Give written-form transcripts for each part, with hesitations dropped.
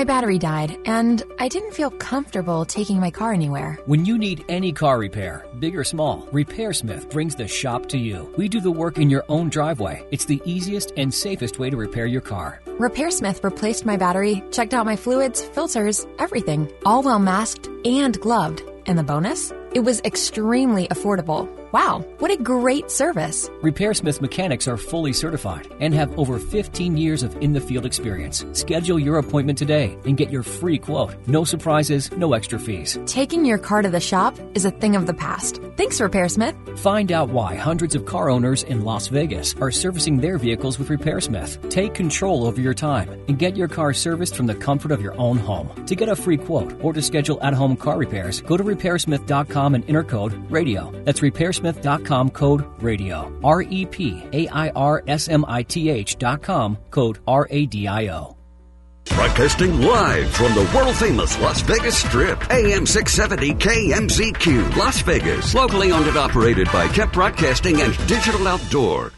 My battery died, and I didn't feel comfortable taking my car anywhere. When you need any car repair, big or small, RepairSmith brings the shop to you. We do the work in your own driveway. It's the easiest and safest way to repair your car. RepairSmith replaced my battery, checked out my fluids, filters, everything, all well masked and gloved. And the bonus? It was extremely affordable. Wow, what a great service. RepairSmith mechanics are fully certified and have over 15 years of in-the-field experience. Schedule your appointment today and get your free quote. No surprises, no extra fees. Taking your car to the shop is a thing of the past. Thanks, RepairSmith. Find out why hundreds of car owners in Las Vegas are servicing their vehicles with RepairSmith. Take control over your time and get your car serviced from the comfort of your own home. To get a free quote or to schedule at-home car repairs, go to RepairSmith.com and enter code RADIO. That's RepairSmith.com, code RADIO. RepairSmith.com, code RADIO. Broadcasting live from the world-famous Las Vegas Strip, AM 670 KMZQ, Las Vegas. Locally owned and operated by Kemp Broadcasting and Digital Outdoor.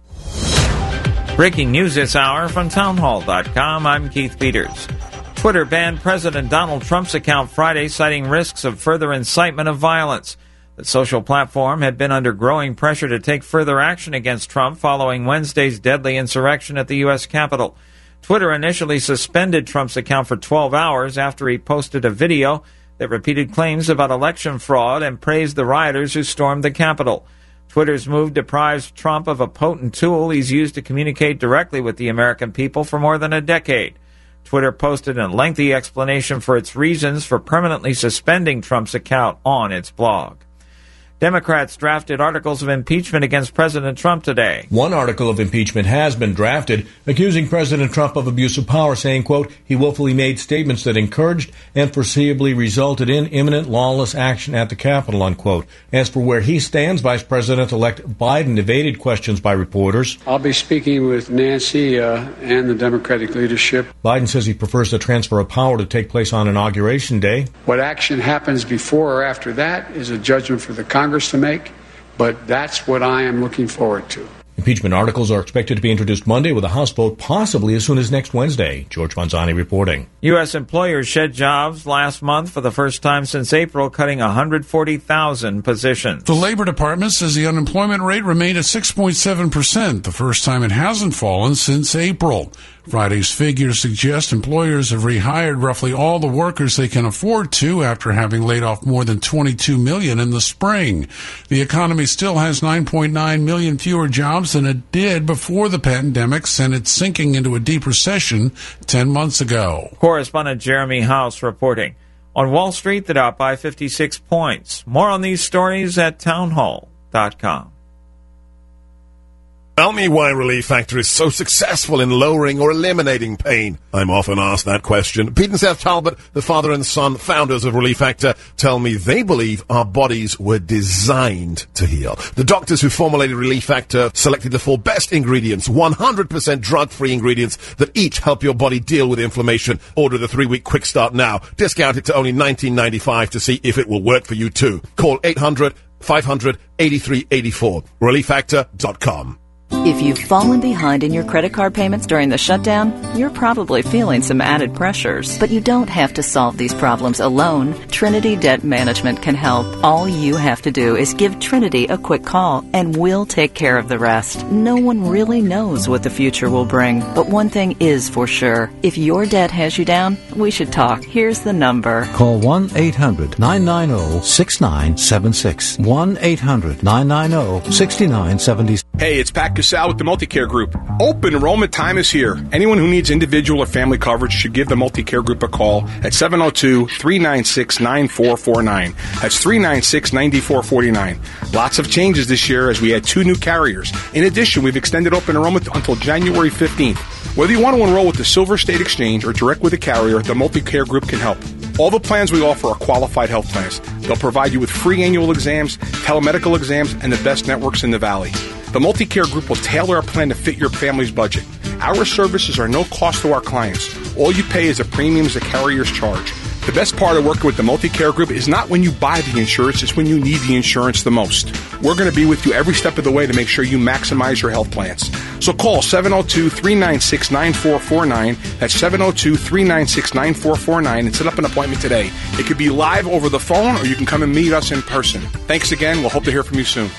Breaking news this hour from townhall.com. I'm Keith Peters. Twitter banned President Donald Trump's account Friday, citing risks of further incitement of violence. The social platform had been under growing pressure to take further action against Trump following Wednesday's deadly insurrection at the U.S. Capitol. Twitter initially suspended Trump's account for 12 hours after he posted a video that repeated claims about election fraud and praised the rioters who stormed the Capitol. Twitter's move deprives Trump of a potent tool he's used to communicate directly with the American people for more than a decade. Twitter posted a lengthy explanation for its reasons for permanently suspending Trump's account on its blog. Democrats drafted articles of impeachment against President Trump today. One article of impeachment has been drafted, accusing President Trump of abuse of power, saying, quote, he willfully made statements that encouraged and foreseeably resulted in imminent lawless action at the Capitol, unquote. As for where he stands, Vice President-elect Biden evaded questions by reporters. I'll be speaking with Nancy and the Democratic leadership. Biden says he prefers the transfer of power to take place on Inauguration Day. What action happens before or after that is a judgment for the Congress to make, but that's what I am looking forward to. Impeachment articles are expected to be introduced Monday with a House vote possibly as soon as next Wednesday. George Manzani reporting. U.S. employers shed jobs last month for the first time since April, cutting 140,000 positions. The Labor Department says the unemployment rate remained at 6.7%, the first time it hasn't fallen since April. Friday's figures suggest employers have rehired roughly all the workers they can afford to after having laid off more than 22 million in the spring. The economy still has 9.9 million fewer jobs than it did before the pandemic sent it sinking into a deep recession 10 months ago. Correspondent Jeremy House reporting. On Wall Street, the Dow by 56 points. More on these stories at townhall.com. Tell me why Relief Factor is so successful in lowering or eliminating pain. I'm often asked that question. Pete and Seth Talbot, the father and son founders of Relief Factor, tell me they believe our bodies were designed to heal. The doctors who formulated Relief Factor selected the 4 best ingredients, 100% drug-free ingredients that each help your body deal with inflammation. Order the 3-week quick start now. Discount it to only $19.95 to see if it will work for you too. Call 800-500-8384. ReliefFactor.com. If you've fallen behind in your credit card payments during the shutdown, you're probably feeling some added pressures. But you don't have to solve these problems alone. Trinity Debt Management can help. All you have to do is give Trinity a quick call, and we'll take care of the rest. No one really knows what the future will bring, but one thing is for sure. If your debt has you down, we should talk. Here's the number. Call 1-800-990-6976. 1-800-990-6976. Hey, it's Pat Casal with the Multicare Group. Open enrollment time is here. Anyone who needs individual or family coverage should give the Multicare Group a call at 702-396-9449. That's 396-9449. Lots of changes this year as we add 2 new carriers. In addition, we've extended open enrollment until January 15th. Whether you want to enroll with the Silver State Exchange or direct with a carrier, the Multicare Group can help. All the plans we offer are qualified health plans. They'll provide you with free annual exams, telemedical exams, and the best networks in the Valley. The Multicare Group will tailor a plan to fit your family's budget. Our services are no cost to our clients. All you pay is the premiums the carriers charge. The best part of working with the Multi-Care Group is not when you buy the insurance, it's when you need the insurance the most. We're going to be with you every step of the way to make sure you maximize your health plans. So call 702-396-9449. That's 702-396-9449 and set up an appointment today. It could be live over the phone or you can come and meet us in person. Thanks again. We'll hope to hear from you soon.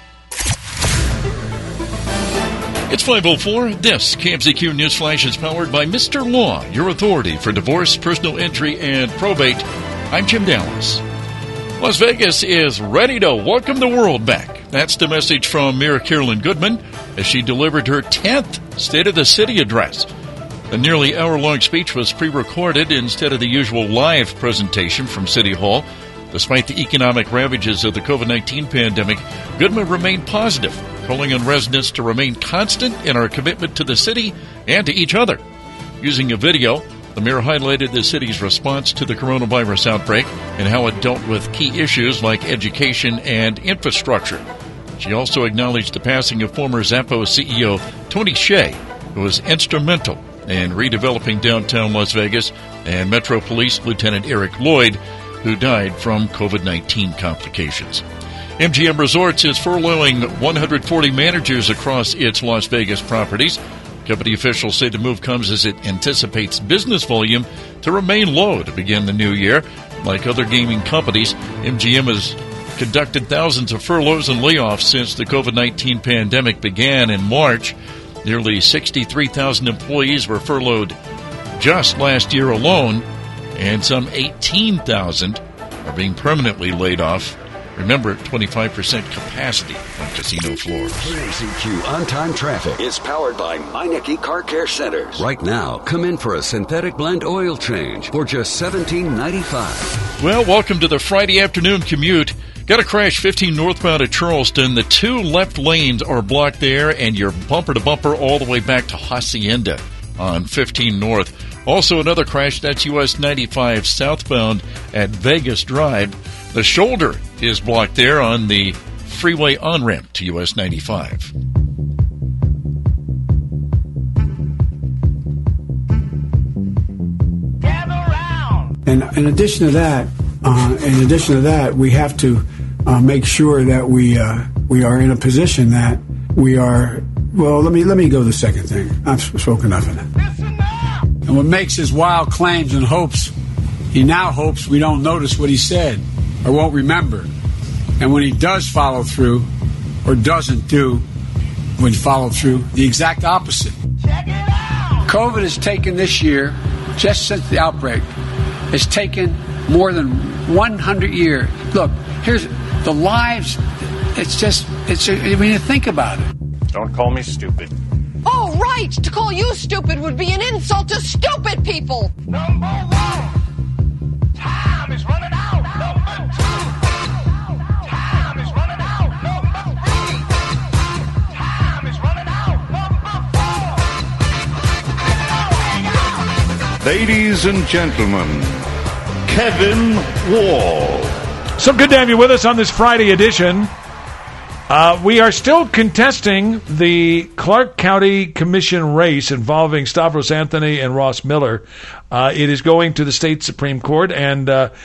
It's 5:04. This KMZQ News Flash is powered by Mr. Law, your authority for divorce, personal injury, and probate. I'm Jim Dallas. Las Vegas is ready to welcome the world back. That's the message from Mayor Carolyn Goodman as she delivered her 10th State of the City address. A nearly hour-long speech was pre-recorded instead of the usual live presentation from City Hall. Despite the economic ravages of the COVID-19 pandemic, Goodman remained positive, calling on residents to remain constant in our commitment to the city and to each other. Using a video, the mayor highlighted the city's response to the coronavirus outbreak and how it dealt with key issues like education and infrastructure. She also acknowledged the passing of former Zappos CEO Tony Hsieh, who was instrumental in redeveloping downtown Las Vegas, and Metro Police Lieutenant Eric Lloyd, who died from COVID-19 complications. MGM Resorts is furloughing 140 managers across its Las Vegas properties. Company officials say the move comes as it anticipates business volume to remain low to begin the new year. Like other gaming companies, MGM has conducted thousands of furloughs and layoffs since the COVID-19 pandemic began in March. Nearly 63,000 employees were furloughed just last year alone, and some 18,000 are being permanently laid off. Remember, 25% capacity on casino floors. KMZQ On-Time Traffic is powered by Meineke Car Care Centers. Right now, come in for a synthetic blend oil change for just $17.95. Well, welcome to the Friday afternoon commute. Got a crash 15 northbound at Charleston. The two left lanes are blocked there, and you're bumper-to-bumper all the way back to Hacienda on 15 North. Also another crash, that's US 95 southbound at Vegas Drive. The shoulder is blocked there on the freeway on-ramp to US 95. And in addition to that, we have to make sure that we are in a position that we are. Well, let me go to the second thing. I've spoken enough of that. And what makes his wild claims and hopes, he now hopes we don't notice what he said or won't remember. And when he does follow through or doesn't do when follow through, the exact opposite. COVID has taken this year, just since the outbreak, has taken more than 100 years. Look, here's the lives. When you think about it. Don't call me stupid. Oh, right! To call you stupid would be an insult to stupid people! Number one, time is running out. Number two, time is running out. Number three, time is running out. Number four. Ladies and gentlemen, Kevin Wall. So good to have you with us on this Friday edition. We are still contesting the Clark County Commission race involving Stavros Anthony and Ross Miller. It is going to the state Supreme Court, and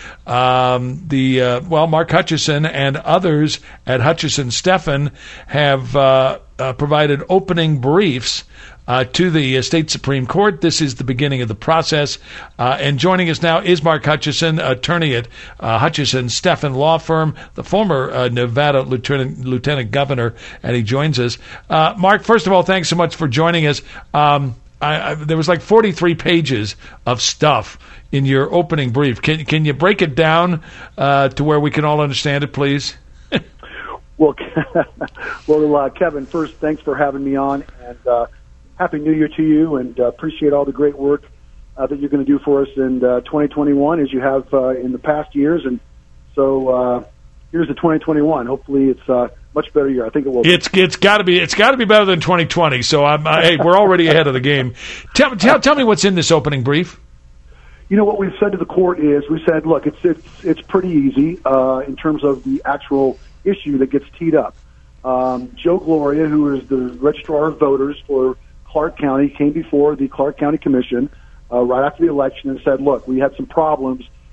Mark Hutchison and others at Hutchison Steffen have provided opening briefs to the state Supreme Court. This is the beginning of the process. And joining us now is Mark Hutchison, attorney at Hutchison Steffen Law Firm, the former Nevada Lieutenant Governor, and he joins us. Mark, first of all, thanks so much for joining us. There was like 43 pages of stuff in your opening brief. Can you break it down to where we can all understand it, please? Well, Kevin, first, thanks for having me on, and Happy New Year to you, and appreciate all the great work that you're going to do for us in 2021 as you have in the past years. And so here's the 2021. Hopefully it's a much better year. I think it will. It's got to be better than 2020. So hey, we're already ahead of the game. Tell me what's in this opening brief. You know, what we've said to the court is we said, look, it's pretty easy in terms of the actual issue that gets teed up. Joe Gloria, who is the registrar of voters for Clark County, came before the Clark County Commission right after the election and said, look, we had some problems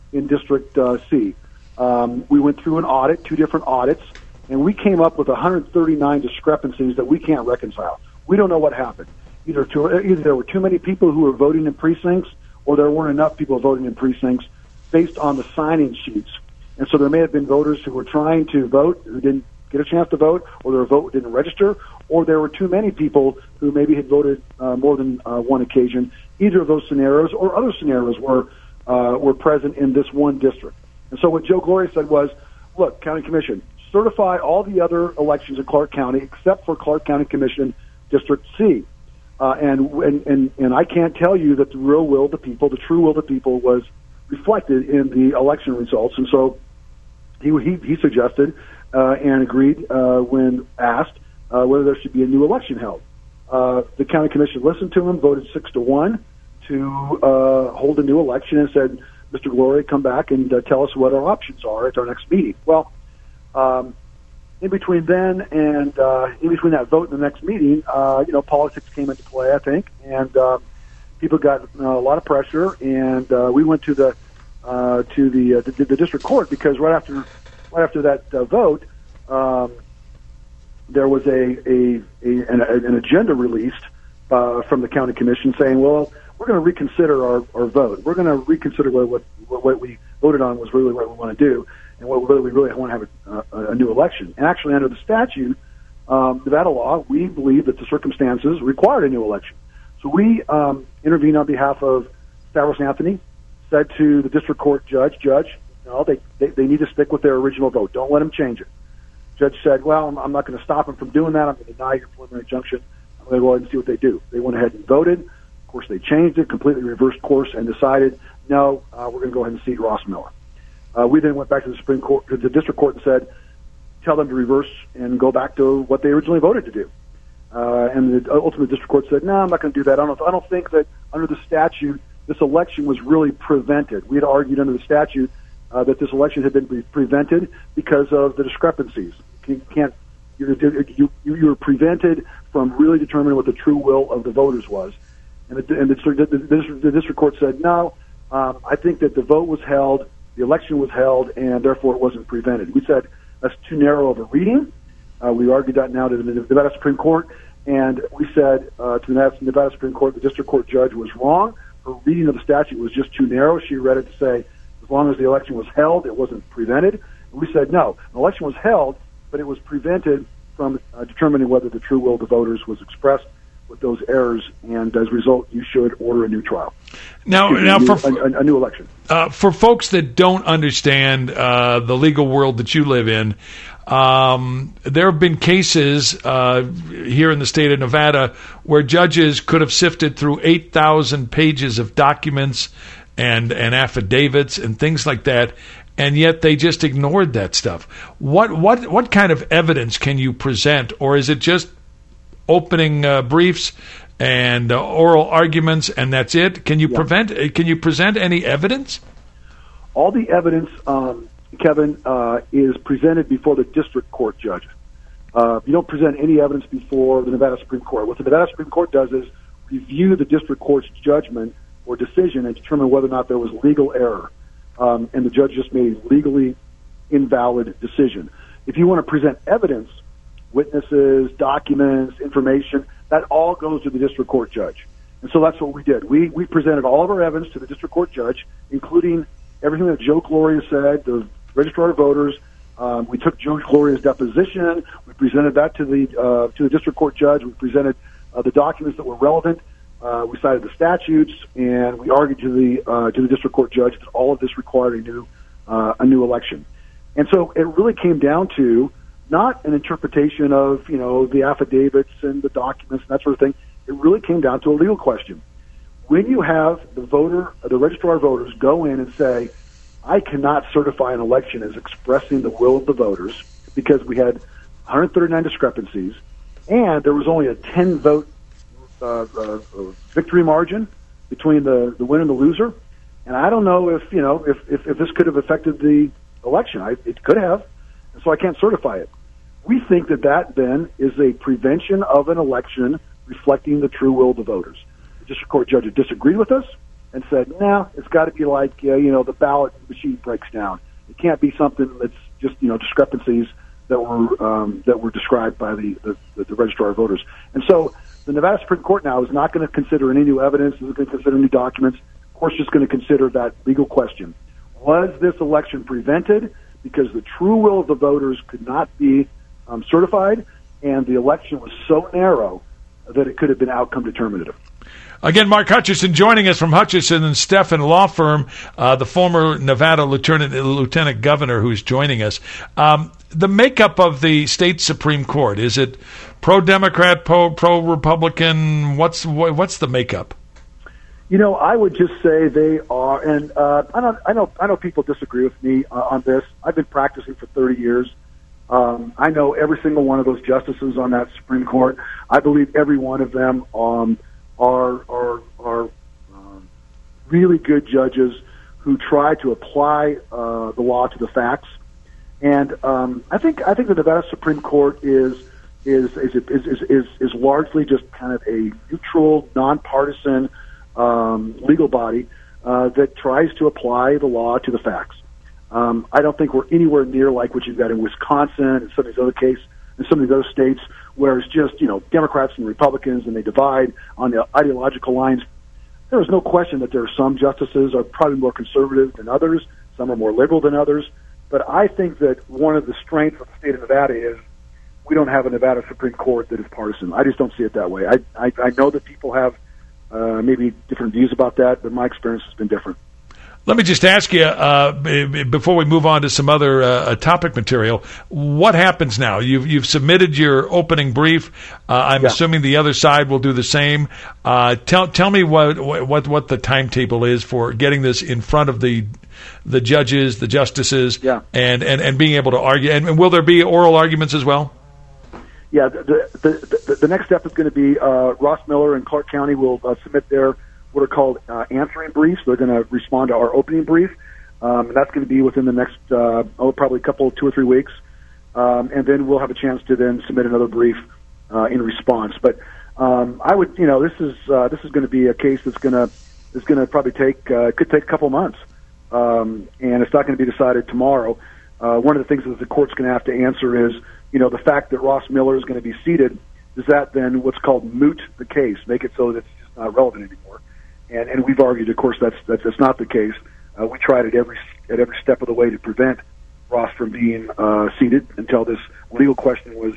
in District C. We went through an audit, 2 different audits, and we came up with 139 discrepancies that we can't reconcile. We don't know what happened. Either there were too many people who were voting in precincts, or there weren't enough people voting in precincts based on the sign-in sheets. And so there may have been voters who were trying to vote who didn't get a chance to vote, or their vote didn't register, or there were too many people who maybe had voted more than one occasion. Either of those scenarios or other scenarios were present in this one district. And so what Joe Gloria said was, look, County Commission, certify all the other elections in Clark County except for Clark County Commission District C. And I can't tell you that the real will of the people, the true will of the people, was reflected in the election results. And so he suggested and agreed when asked whether there should be a new election held. The County Commission listened to him, voted 6-1 to hold a new election, and said, Mr. Gloria, come back and tell us what our options are at our next meeting. Well, in between then and in between that vote and the next meeting, politics came into play, I think, and people got a lot of pressure, and we went to the district court because right after that vote, there was an agenda released from the county commission saying, well, we're going to reconsider our vote. We're going to reconsider what we voted on was really what we want to do, and whether we really want to have a new election. And actually, under the statute, Nevada law, we believe that the circumstances required a new election. So we intervened on behalf of Stavros Anthony, said to the district court judge, no, they need to stick with their original vote. Don't let them change it. Judge said, well, I'm not going to stop them from doing that. I'm going to deny your preliminary injunction. I'm going to go ahead and see what they do. They went ahead and voted. Of course, they changed it, completely reversed course, and decided, no, we're going to go ahead and seat Ross Miller. We then went back to the Supreme Court, to the district court, and said, tell them to reverse and go back to what they originally voted to do. And the ultimate district court said, no, I'm not going to do that. I don't think that under the statute this election was really prevented. We had argued under the statute that this election had been prevented because of the discrepancies. You were prevented from really determining what the true will of the voters was. And the district court said, no, I think that the vote was held, the election was held, and therefore it wasn't prevented. We said that's too narrow of a reading. We argued that now to the Nevada Supreme Court, and we said to the Nevada Supreme Court, the district court judge was wrong. Her reading of the statute was just too narrow. She read it to say, as long as the election was held, it wasn't prevented. And we said, no, an election was held, but it was prevented from determining whether the true will of the voters was expressed with those errors, and as a result, you should order a new trial. A new election. For folks that don't understand the legal world that you live in, there have been cases here in the state of Nevada where judges could have sifted through 8,000 pages of documents and affidavits and things like that, and yet they just ignored that stuff. What kind of evidence can you present, or is it just opening briefs and oral arguments, and that's it? Can you present any evidence? All the evidence, Kevin, is presented before the district court judge. You don't present any evidence before the Nevada Supreme Court. What the Nevada Supreme Court does is review the district court's judgment or decision and determine whether or not there was legal error. And the judge just made a legally invalid decision. If you want to present evidence, witnesses, documents, information, that all goes to the district court judge. And so that's what we did. We presented all of our evidence to the district court judge, including everything that Joe Gloria said, the registrar of voters. We took Joe Gloria's deposition. We presented that to the district court judge. We presented the documents that were relevant. We cited the statutes, and we argued to the district court judge that all of this required a new election. And so it really came down to not an interpretation of the affidavits and the documents and that sort of thing. It really came down to a legal question. When you have the registrar of voters go in and say, I cannot certify an election as expressing the will of the voters because we had 139 discrepancies and there was only a 10-vote victory margin between the winner and the loser, and I don't know if this could have affected the election. It could have, and so I can't certify it. We think that then is a prevention of an election reflecting the true will of the voters. The district court judge disagreed with us. and said, "Nah, it's got to be like the ballot machine breaks down. It can't be something that's just discrepancies that were described by the registrar of voters." And so the Nevada Supreme Court now is not going to consider any new evidence, isn't going to consider new documents. Of course, just going to consider that legal question: was this election prevented because the true will of the voters could not be certified, and the election was so narrow that it could have been outcome determinative? Again, Mark Hutchison joining us from Hutchison and Steffen Law Firm, the former Nevada Lieutenant Governor who's joining us. The makeup of the state Supreme Court, is it pro-Democrat, pro-Republican? What's the makeup? I would just say they are, and I know people disagree with me on this. I've been practicing for 30 years. I know every single one of those justices on that Supreme Court. I believe every one of them are really good judges who try to apply the law to the facts. And I think the Nevada Supreme Court is largely just kind of a neutral, nonpartisan legal body that tries to apply the law to the facts. I don't think we're anywhere near like what you've got in Wisconsin and some of these other cases, and some of these other states where it's just, Democrats and Republicans, and they divide on the ideological lines. There is no question that there are some justices are probably more conservative than others. Some are more liberal than others. But I think that one of the strengths of the state of Nevada is we don't have a Nevada Supreme Court that is partisan. I just don't see it that way. I know that people have maybe different views about that, but my experience has been different. Let me just ask you, before we move on to some other topic material, what happens now? You've submitted your opening brief. I'm assuming the other side will do the same. Tell me what the timetable is for getting this in front of the judges, the justices, and being able to argue. And will there be oral arguments as well? Yeah, the next step is going to be Ross Miller and Clark County will submit their what are called answering briefs. They're going to respond to our opening brief, and that's going to be within the next probably 2 or 3 weeks, and then we'll have a chance to then submit another brief in response. But I would, this is going to be a case that's going to probably could take a couple months, and it's not going to be decided tomorrow. One of the things that the court's going to have to answer is, the fact that Ross Miller is going to be seated, does that then what's called moot the case, make it so that it's just not relevant anymore? And we've argued, of course, that's not the case. We tried at every step of the way to prevent Ross from being seated until this legal question was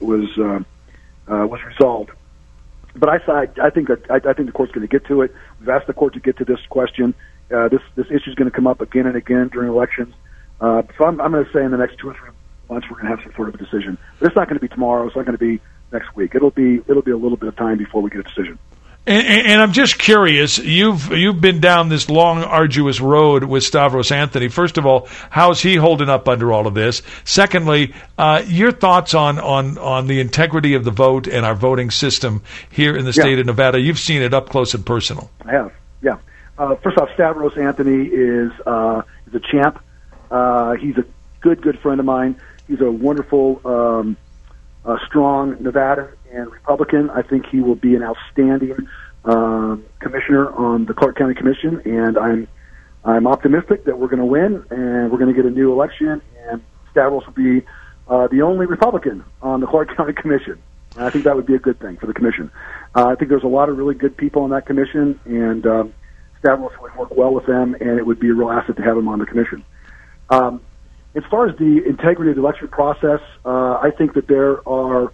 resolved. But I think the court's going to get to it. We've asked the court to get to this question. This issue is going to come up again and again during elections. So I'm going to say in the next 2 or 3 months we're going to have some sort of a decision. But it's not going to be tomorrow. It's not going to be next week. It'll be a little bit of time before we get a decision. And I'm just curious, you've been down this long, arduous road with Stavros Anthony. First of all, how's he holding up under all of this? Secondly, your thoughts on the integrity of the vote and our voting system here in the state of Nevada. You've seen it up close and personal. I have, yeah. First off, Stavros Anthony is a champ. He's a good friend of mine. He's a wonderful, strong Nevadan and Republican. I think he will be an outstanding commissioner on the Clark County Commission, and I'm optimistic that we're going to win and we're going to get a new election, and Stavros will be the only Republican on the Clark County Commission. And I think that would be a good thing for the commission. I think there's a lot of really good people on that commission, and Stavros would work well with them, and it would be a real asset to have him on the commission. As far as the integrity of the election process, I think that there are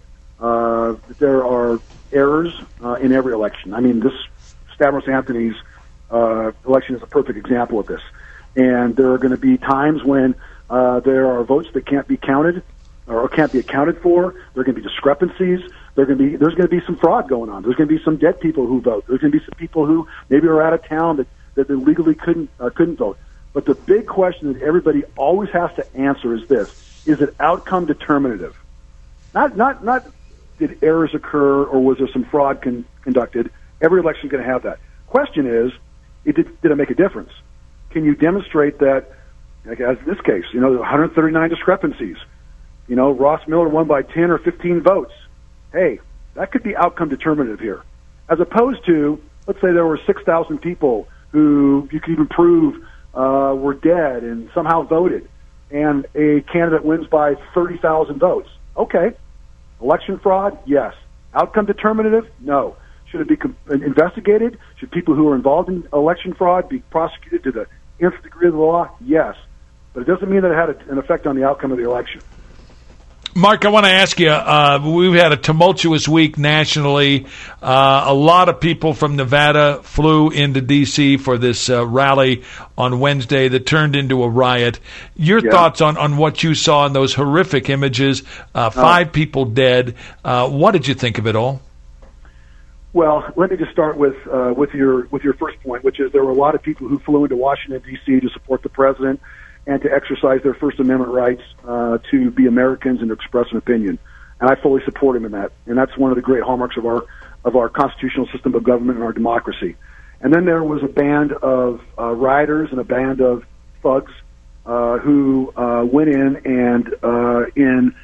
errors in every election. I mean, this Stavros Anthony's election is a perfect example of this. And there are going to be times when there are votes that can't be counted or can't be accounted for. There are going to be discrepancies. There's going to be some fraud going on. There's going to be some dead people who vote. There's going to be some people who maybe are out of town that they legally couldn't vote. But the big question that everybody always has to answer is this: is it outcome determinative? Not did errors occur or was there some fraud conducted? Every election is going to have that. Question is, did it make a difference? Can you demonstrate that, like as in this case, 139 discrepancies? Ross Miller won by 10 or 15 votes. Hey, that could be outcome determinative here. As opposed to, let's say there were 6,000 people who you can even prove were dead and somehow voted, and a candidate wins by 30,000 votes. Okay. Election fraud? Yes. Outcome determinative? No. Should it be investigated? Should people who are involved in election fraud be prosecuted to the nth degree of the law? Yes. But it doesn't mean that it had an effect on the outcome of the election. Mark, I want to ask you, we've had a tumultuous week nationally. A lot of people from Nevada flew into D.C. for this rally on Wednesday that turned into a riot. Your thoughts on what you saw in those horrific images, 5 people dead. What did you think of it all? Well, let me just start with your first point, which is there were a lot of people who flew into Washington, D.C. to support the president and to exercise their First Amendment rights to be Americans and to express an opinion. And I fully support him in that. And that's one of the great hallmarks of our constitutional system of government and our democracy. And then there was a band of rioters and a band of thugs who went in and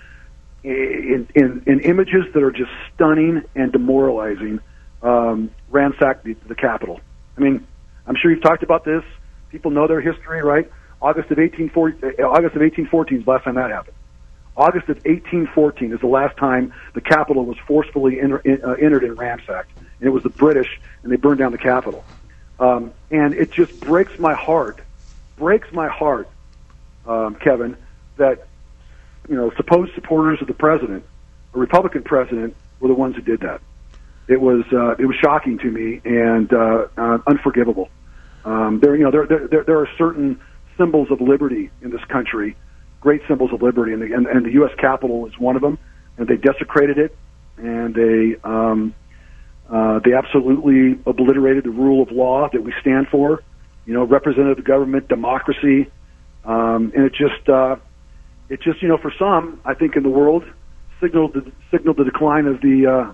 in images that are just stunning and demoralizing, ransacked the Capitol. I mean, I'm sure you've talked about this. People know their history, right? August of 1814 is the last time that happened. August of 1814 is the last time the Capitol was forcefully entered and ransacked. And it was the British, and they burned down the Capitol. And it just breaks my heart, Kevin, that supposed supporters of the president, a Republican president, were the ones who did that. It was shocking to me and unforgivable. There are certain symbols of liberty in this country, great symbols of liberty, and the U.S. Capitol is one of them. And they desecrated it, and they absolutely obliterated the rule of law that we stand for. Representative government, democracy, and it just for some, I think in the world, signaled the decline of the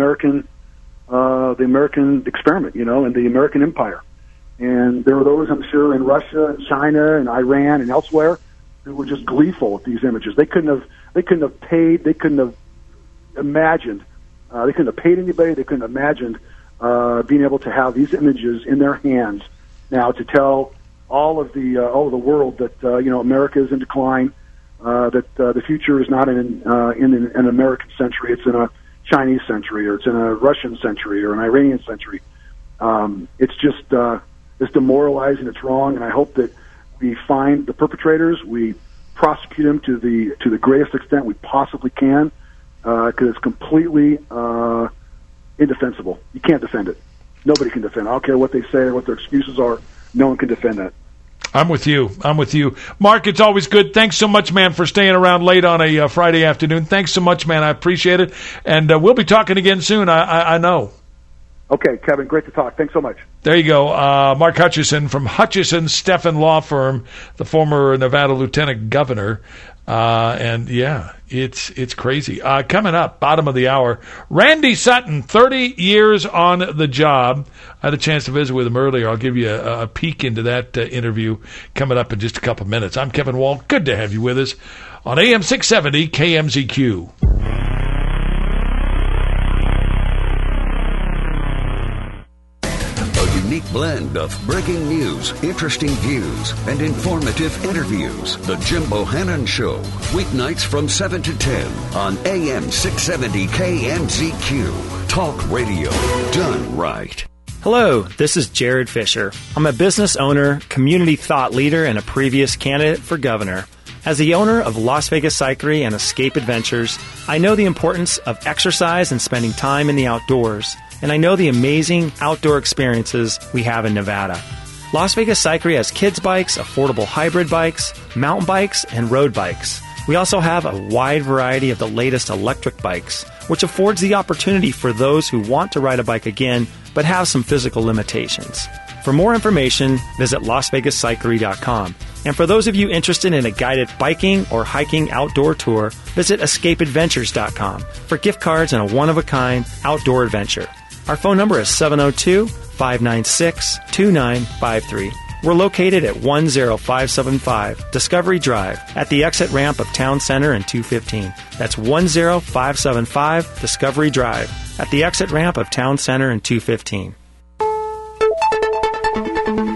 American experiment, and the American empire. And there were those, I'm sure, in Russia and China and Iran and elsewhere who were just gleeful at these images. They couldn't have paid. They couldn't have imagined. They couldn't have paid anybody. They couldn't have imagined being able to have these images in their hands now to tell all of the world that America is in decline. That the future is not in an American century. It's in a Chinese century, or it's in a Russian century, or an Iranian century. It's just it's demoralizing. It's wrong, and I hope that we find the perpetrators, we prosecute them to the greatest extent we possibly can, because it's completely indefensible. You can't defend it. Nobody can defend it. I don't care what they say or what their excuses are. No one can defend that. I'm with you. Mark, it's always good. Thanks so much, man, for staying around late on a Friday afternoon. Thanks so much, man. I appreciate it. And we'll be talking again soon, I know. Okay, Kevin, great to talk. Thanks so much. There you go. Mark Hutchison from Hutchison Steffen Law Firm, the former Nevada Lieutenant Governor. And yeah, it's crazy. Coming up, bottom of the hour, Randy Sutton, 30 years on the job. I had a chance to visit with him earlier. I'll give you a peek into that interview coming up in just a couple of minutes. I'm Kevin Wall. Good to have you with us on AM 670 KMZQ. Unique blend of breaking news, interesting views, and informative interviews. The Jim Bohannon Show, weeknights from 7 to 10 on AM 670 KMZQ. Talk radio done right. Hello, this is Jared Fisher. I'm a business owner, community thought leader, and a previous candidate for governor. As the owner of Las Vegas Cyclery and Escape Adventures, I know the importance of exercise and spending time in the outdoors. And I know the amazing outdoor experiences we have in Nevada. Las Vegas Cyclery has kids bikes, affordable hybrid bikes, mountain bikes, and road bikes. We also have a wide variety of the latest electric bikes, which affords the opportunity for those who want to ride a bike again but have some physical limitations. For more information, visit LasVegasCyclery.com. And for those of you interested in a guided biking or hiking outdoor tour, visit EscapeAdventures.com for gift cards and a one-of-a-kind outdoor adventure. Our phone number is 702-596-2953. We're located at 10575 Discovery Drive at the exit ramp of Town Center and 215. That's 10575 Discovery Drive at the exit ramp of Town Center and 215.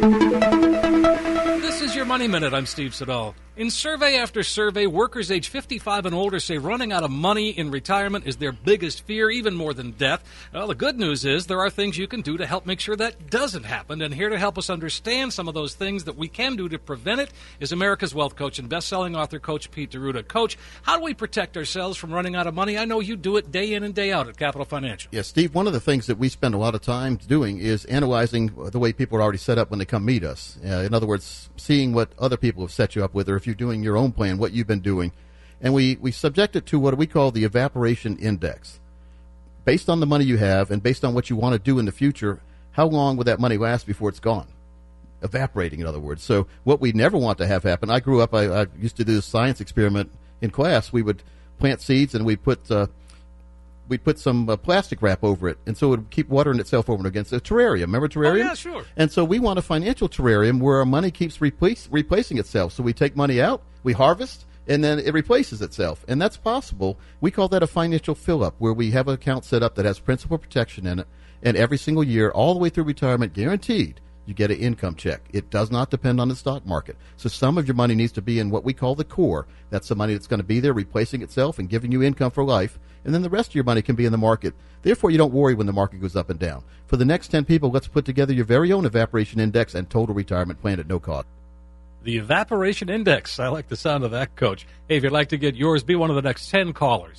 Money Minute. I'm Steve Siddall. In survey after survey, workers age 55 and older say running out of money in retirement is their biggest fear, even more than death. Well, the good news is there are things you can do to help make sure that doesn't happen. And here to help us understand some of those things that we can do to prevent it is America's Wealth Coach and best-selling author, Coach Pete D'Arruda. Coach, how do we protect ourselves from running out of money? I know you do it day in and day out at Capital Financial. Yes, Steve, one of the things that we spend a lot of time doing is analyzing the way people are already set up when they come meet us. In other words, seeing what other people have set you up with, or if you're doing your own plan, what you've been doing. And we subject it to what we call the evaporation index. Based on the money you have and based on what you want to do in the future, how long would that money last before it's gone? Evaporating, in other words. So what we never want to have happen, I grew up, I used to do this science experiment in class. We would plant seeds and we'd put some plastic wrap over it, and so it would keep watering itself over and again. It's a terrarium. Remember terrarium? Oh, yeah, sure. And so we want a financial terrarium where our money keeps replacing itself. So we take money out, we harvest, and then it replaces itself. And that's possible. We call that a financial fill-up, where we have an account set up that has principal protection in it, and every single year, all the way through retirement, guaranteed, you get an income check. It does not depend on the stock market. So some of your money needs to be in what we call the core. That's the money that's going to be there replacing itself and giving you income for life. And then the rest of your money can be in the market. Therefore, you don't worry when the market goes up and down. For the next 10 people, let's put together your very own evaporation index and total retirement plan at no cost. The Evaporation Index. I like the sound of that, Coach. Hey, if you'd like to get yours, be one of the next 10 callers.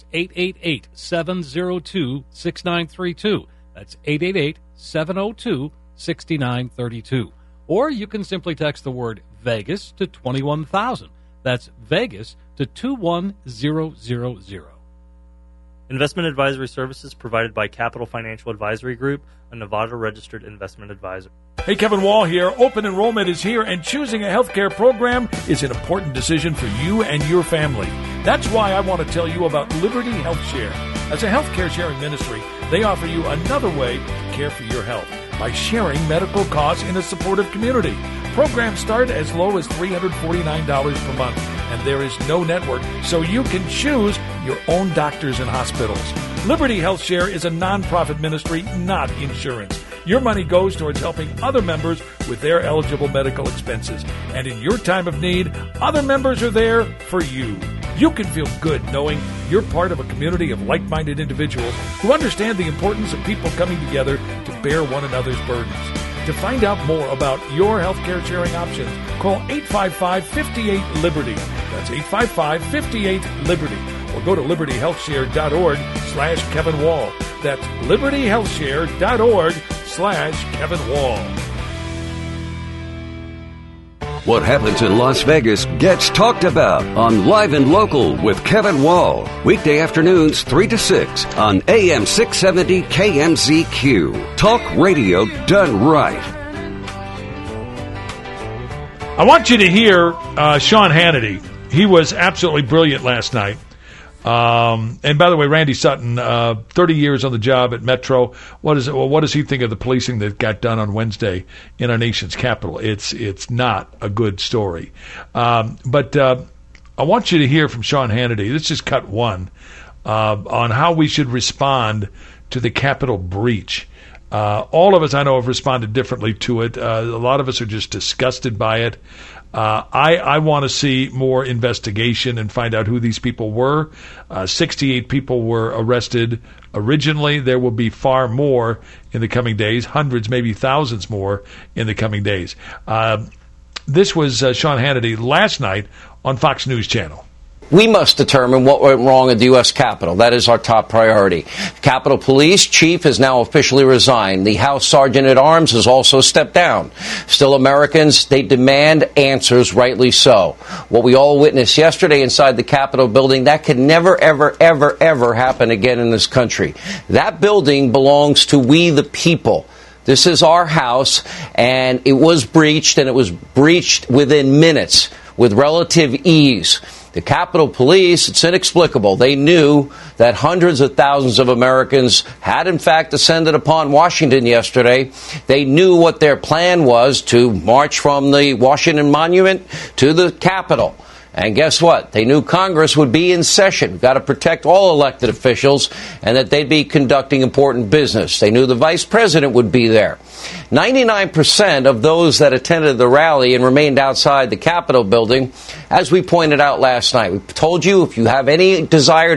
888-702-6932. That's 888-702-6932. Or you can simply text the word Vegas to 21,000. That's Vegas to 21000. Investment advisory services provided by Capital Financial Advisory Group, a Nevada-registered investment advisor. Hey, Kevin Wall here. Open enrollment is here, and choosing a healthcare program is an important decision for you and your family. That's why I want to tell you about Liberty Health Share. As a healthcare sharing ministry, they offer you another way to care for your health by sharing medical costs in a supportive community. Programs start as low as $349 per month, and there is no network, so you can choose your own doctors and hospitals. Liberty Health Share is a nonprofit ministry, not insurance. Your money goes towards helping other members with their eligible medical expenses. And in your time of need, other members are there for you. You can feel good knowing you're part of a community of like-minded individuals who understand the importance of people coming together to bear one another's burdens. To find out more about your healthcare sharing options, call 855-58-LIBERTY. That's 855-58-LIBERTY. Or go to libertyhealthshare.org/Kevin Wall. That's libertyhealthshare.org/Kevin Wall. What happens in Las Vegas gets talked about on Live and Local with Kevin Wall. Weekday afternoons 3 to 6 on AM 670 KMZQ. Talk radio done right. I want you to hear Sean Hannity. He was absolutely brilliant last night. And by the way, Randy Sutton, 30 years on the job at Metro. What does he think of the policing that got done on Wednesday in our nation's capital? It's not a good story. But I want you to hear from Sean Hannity. This is cut one on how we should respond to the Capitol breach. All of us, I know, have responded differently to it. A lot of us are just disgusted by it. I want to see more investigation and find out who these people were. 68 people were arrested originally. There will be far more in the coming days, hundreds, maybe thousands more in the coming days. This was Sean Hannity last night on Fox News Channel. We must determine what went wrong at the U.S. Capitol. That is our top priority. Capitol Police Chief has now officially resigned. The House Sergeant at Arms has also stepped down. Still, Americans, they demand answers, rightly so. What we all witnessed yesterday inside the Capitol building, that can never, ever, ever, ever happen again in this country. That building belongs to we the people. This is our house, and it was breached, and it was breached within minutes with relative ease. The Capitol Police, it's inexplicable. They knew that hundreds of thousands of Americans had, in fact, descended upon Washington yesterday. They knew what their plan was to march from the Washington Monument to the Capitol. And guess what? They knew Congress would be in session. We've got to protect all elected officials and that they'd be conducting important business. They knew the vice president would be there. 99% of those that attended the rally and remained outside the Capitol building, as we pointed out last night. We told you if you have any desire